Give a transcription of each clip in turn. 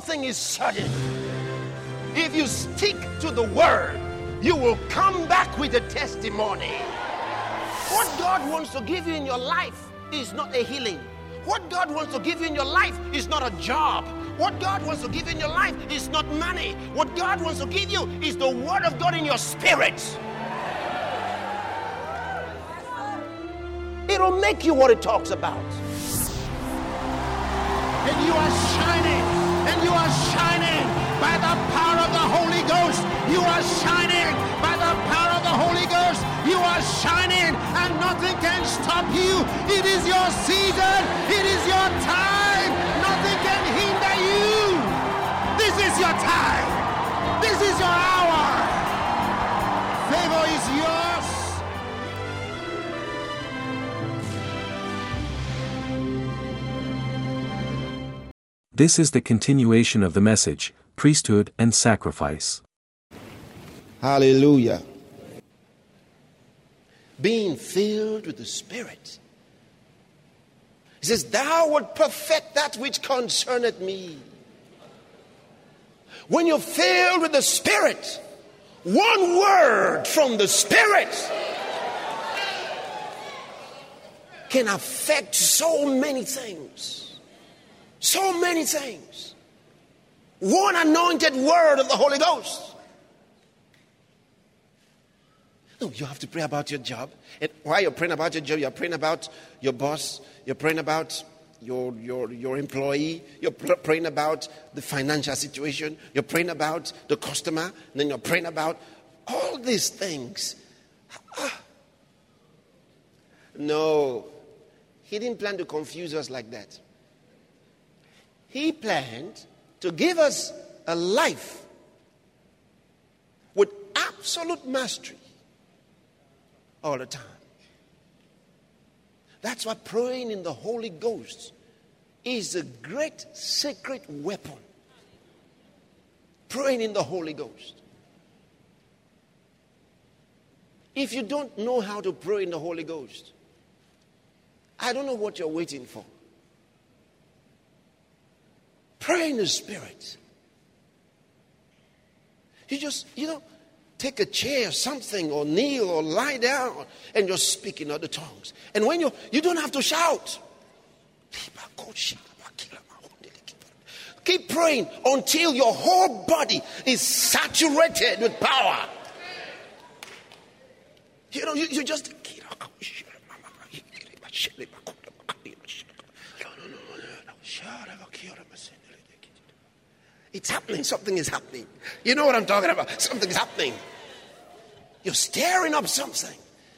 something is certain. If you stick to the word, you will come back with a testimony. What God wants to give you in your life is not a healing. What God wants to give you in your life is not a job. What God wants to give you in your life is not money. What God wants to give you is the word of God in your spirit. It'll make you what it talks about. And you are shining. And you are shining by the power of the Holy Ghost. You are shining by the power of the Holy Ghost. You are shining and nothing can stop you. It is your season. It is your time. Nothing can hinder you. This is your time. This is your hour. Favor is yours. This is the continuation of the message, Priesthood and Sacrifice. Hallelujah. Being filled with the Spirit. He says, thou wilt perfect that which concerneth me. When you're filled with the Spirit, one word from the Spirit can affect so many things. So many things. One anointed word of the Holy Ghost. No, you have to pray about your job. And while you're praying about your job, you're praying about your boss. You're praying about your employee. You're praying about the financial situation. You're praying about the customer. And then you're praying about all these things. No, he didn't plan to confuse us like that. He planned to give us a life with absolute mastery all the time. That's why praying in the Holy Ghost is a great sacred weapon. Praying in the Holy Ghost. If you don't know how to pray in the Holy Ghost, I don't know what you're waiting for. Pray in the Spirit. You just, take a chair or something, or kneel or lie down, and you're speaking other tongues. And when you don't have to shout. Keep praying until your whole body is saturated with power. You just... It's happening. Something is happening. You know what I'm talking about. Something is happening. You're stirring up something.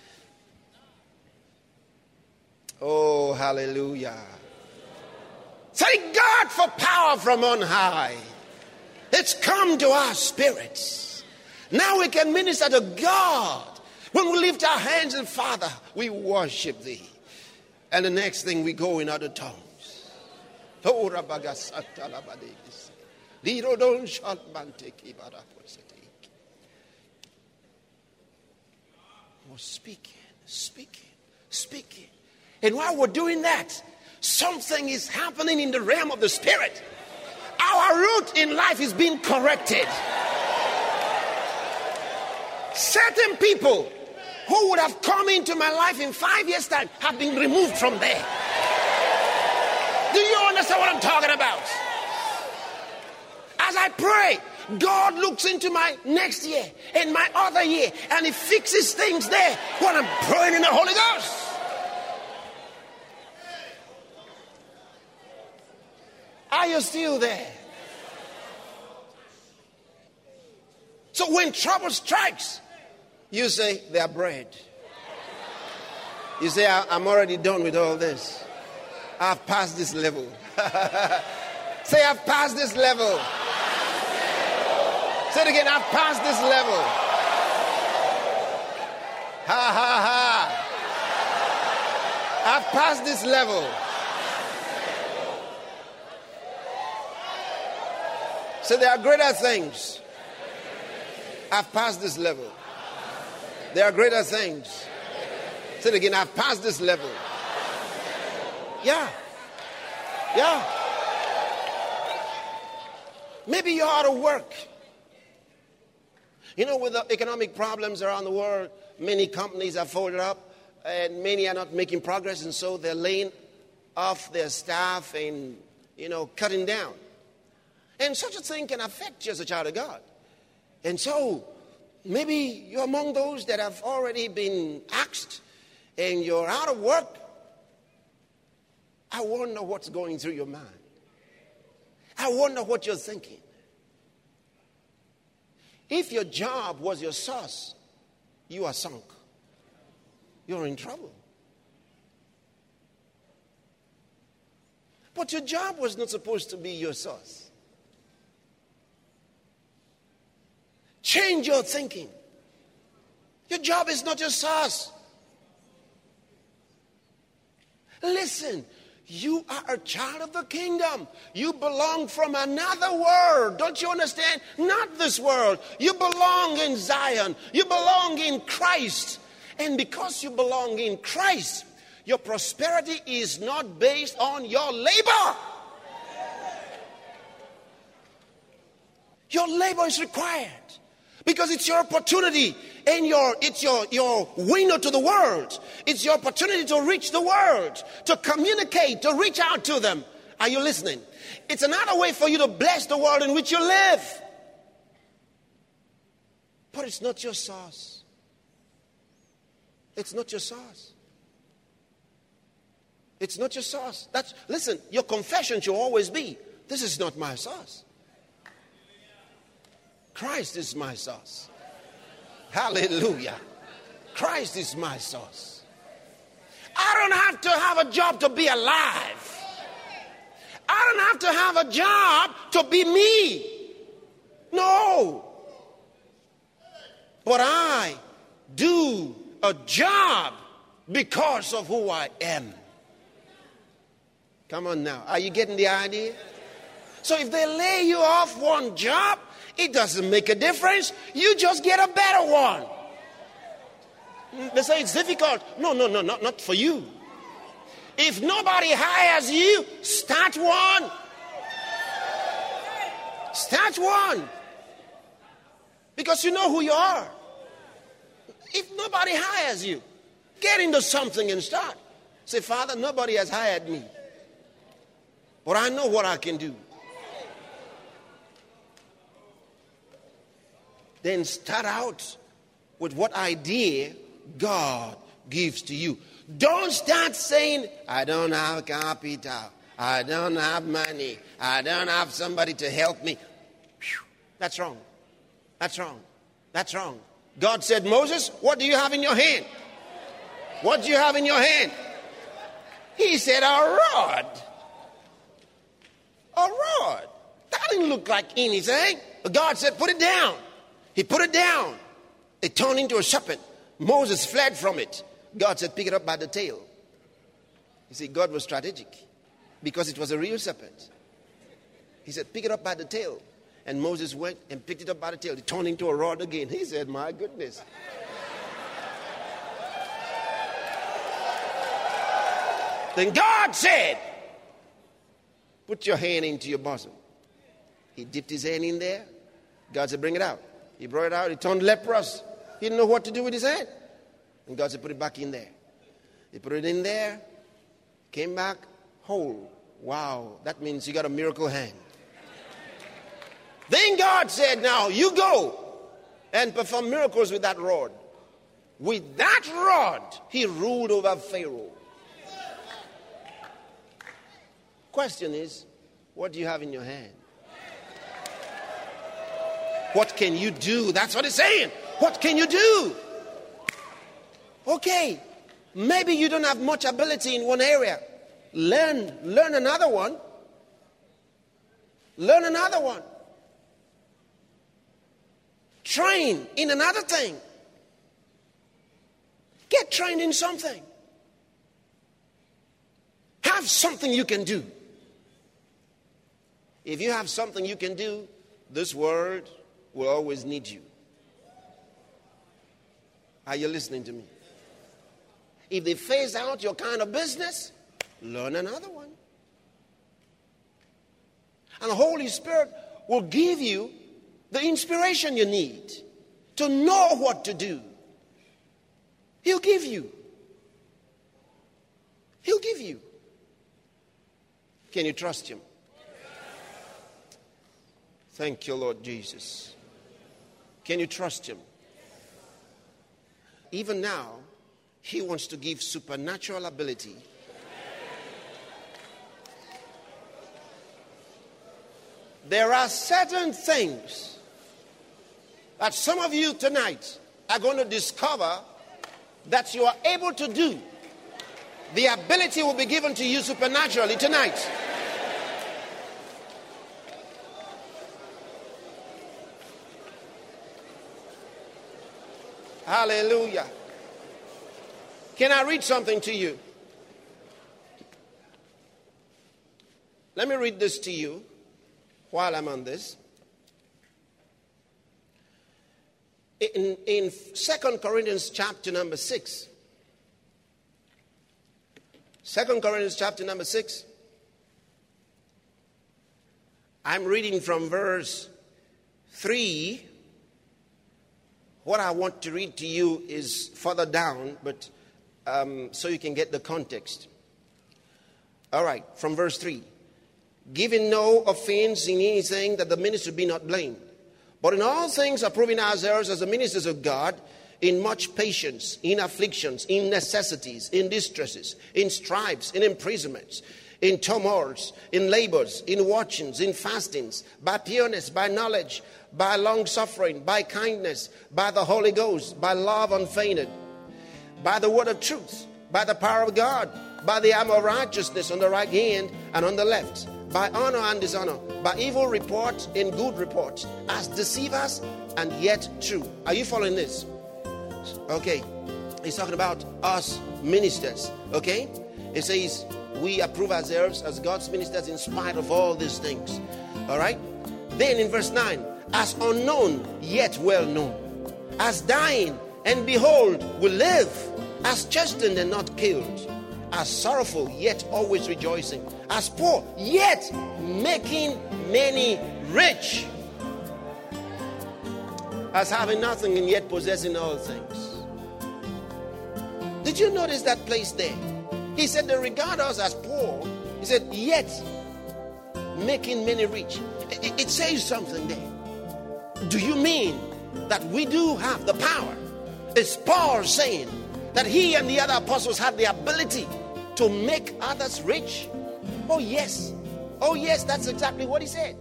Oh, hallelujah. Thank God for power from on high. It's come to our spirits. Now we can minister to God. When we lift our hands and Father, we worship thee. And the next thing we go in other tongues. Oh, speaking. And while we're doing that, something is happening in the realm of the Spirit. Our route in life is being corrected. Certain people who would have come into my life in 5 years' time have been removed from there. Do you understand what I'm talking about? As I pray, God looks into my next year and my other year, and he fixes things there when I'm praying in the Holy Ghost. Are you still there? So when trouble strikes, you say, they are bread. You say, I'm already done with all this. I've passed this level. Say, I've passed this level. Say it again, I've passed this level. Ha, ha, ha. I've passed this level. So there are greater things. I've passed this level. There are greater things. Say it again, I've passed this level. Yeah. Maybe you're out of work. You know, with the economic problems around the world, many companies are folded up and many are not making progress, and so they're laying off their staff and, cutting down. And such a thing can affect you as a child of God. And so maybe you're among those that have already been axed and you're out of work. I wonder what's going through your mind. I wonder what you're thinking. If your job was your source, you are sunk. You're in trouble. But your job was not supposed to be your source. Change your thinking. Your job is not your source. Listen, you are a child of the kingdom. You belong from another world. Don't you understand? Not this world. You belong in Zion. You belong in Christ. And because you belong in Christ, your prosperity is not based on your labor. Your labor is required because it's your opportunity and it's your window to the world. It's your opportunity to reach the world, to communicate, to reach out to them. Are you listening? It's another way for you to bless the world in which you live. But it's not your source. It's not your source. It's not your source. Listen, your confession should always be, this is not my source. Christ is my source. Hallelujah. Christ is my source. I don't have to have a job to be alive. I don't have to have a job to be me. No. But I do a job because of who I am. Come on now. Are you getting the idea? So if they lay you off one job, it doesn't make a difference. You just get a better one. They say it's difficult. No, not for you. If nobody hires you, start one. Start one. Because you know who you are. If nobody hires you, get into something and start. Say, Father, nobody has hired me. But I know what I can do. Then start out with what idea God gives to you. Don't start saying, I don't have capital. I don't have money. I don't have somebody to help me. That's wrong. That's wrong. That's wrong. God said, Moses, what do you have in your hand? What do you have in your hand? He said, a rod. A rod. That didn't look like anything. But God said, put it down. He put it down. It turned into a serpent. Moses fled from it. God said, pick it up by the tail. You see, God was strategic because it was a real serpent. He said, pick it up by the tail. And Moses went and picked it up by the tail. It turned into a rod again. He said, my goodness. Then God said, put your hand into your bosom. He dipped his hand in there. God said, bring it out. He brought it out. He turned leprous. He didn't know what to do with his hand. And God said, put it back in there. He put it in there. Came back whole. Wow. That means you got a miracle hand. Then God said, now you go and perform miracles with that rod. With that rod, he ruled over Pharaoh. Question is, what do you have in your hand? What can you do? That's what it's saying. What can you do? Okay, maybe you don't have much ability in one area. Learn another one. Learn another one. Train in another thing. Get trained in something. Have something you can do. If you have something you can do, this world will always need you. Are you listening to me? If they phase out your kind of business, learn another one. And the Holy Spirit will give you the inspiration you need to know what to do. He'll give you. He'll give you. Can you trust him? Thank you, Lord Jesus. Can you trust him? Even now, he wants to give supernatural ability. There are certain things that some of you tonight are going to discover that you are able to do. The ability will be given to you supernaturally tonight. Hallelujah. Can I read something to you? Let me read this to you while I'm on this. In 2 Corinthians chapter number 6. 2 Corinthians chapter number 6. I'm reading from verse 3. What I want to read to you is further down, but so you can get the context. All right, from verse 3. Giving no offense in anything, that the minister be not blamed, but in all things approving ourselves as the ministers of God, in much patience, in afflictions, in necessities, in distresses, in stripes, in imprisonments, in tumults, in labors, in watchings, in fastings, by pureness, by knowledge, by long suffering, by kindness, by the Holy Ghost, by love unfeigned, by the word of truth, by the power of God, by the armor of righteousness on the right hand and on the left, by honor and dishonor, by evil report and good report, as deceivers and yet true. Are you following this? Okay. He's talking about us ministers. Okay. It says we approve ourselves as God's ministers in spite of all these things. All right. Then in verse 9, as unknown yet well known, as dying and behold we live, as chastened and not killed, as sorrowful yet always rejoicing, as poor yet making many rich, as having nothing and yet possessing all things. Did you notice that place there? He said they regard us as poor. He said yet making many rich. It says something there. Do you mean that we do have the power? Is Paul saying that he and the other apostles had the ability to make others rich? Oh yes. Oh yes, that's exactly what he said.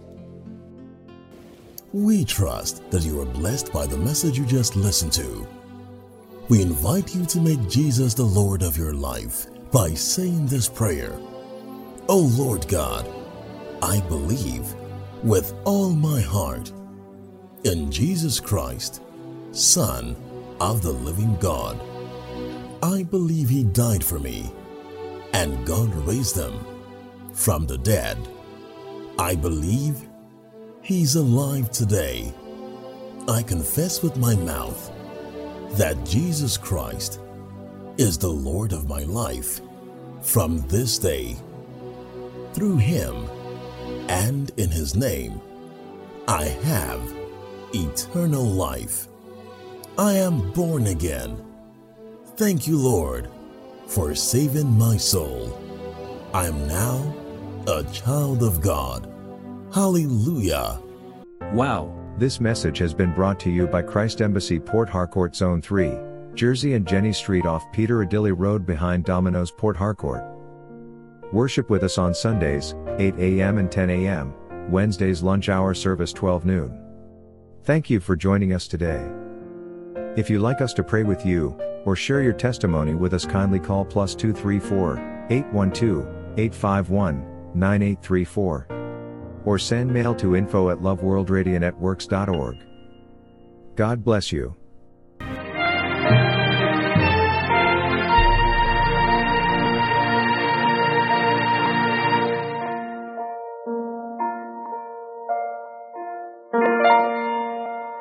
We trust that you are blessed by the message you just listened to. We invite you to make Jesus the Lord of your life by saying this prayer. Oh Lord God, I believe with all my heart in Jesus Christ, Son of the living God. I believe he died for me and God raised him from the dead. I believe he's alive today. I confess with my mouth that Jesus Christ is the Lord of my life from this day. Through him and in his name, I have eternal life. I am born again. Thank you, Lord, for saving my soul. I am now a child of God. Hallelujah. Wow. This message has been brought to you by Christ Embassy Port Harcourt Zone 3, Jersey and Jenny Street off Peter Adilli Road behind Domino's Port Harcourt. Worship with us on Sundays, 8 a.m. and 10 a.m., Wednesdays lunch hour service 12 noon. Thank you for joining us today. If you'd like us to pray with you, or share your testimony with us, kindly call +234 812 851 9834. Or send mail to info@loveworldradionetworks.org. God bless you.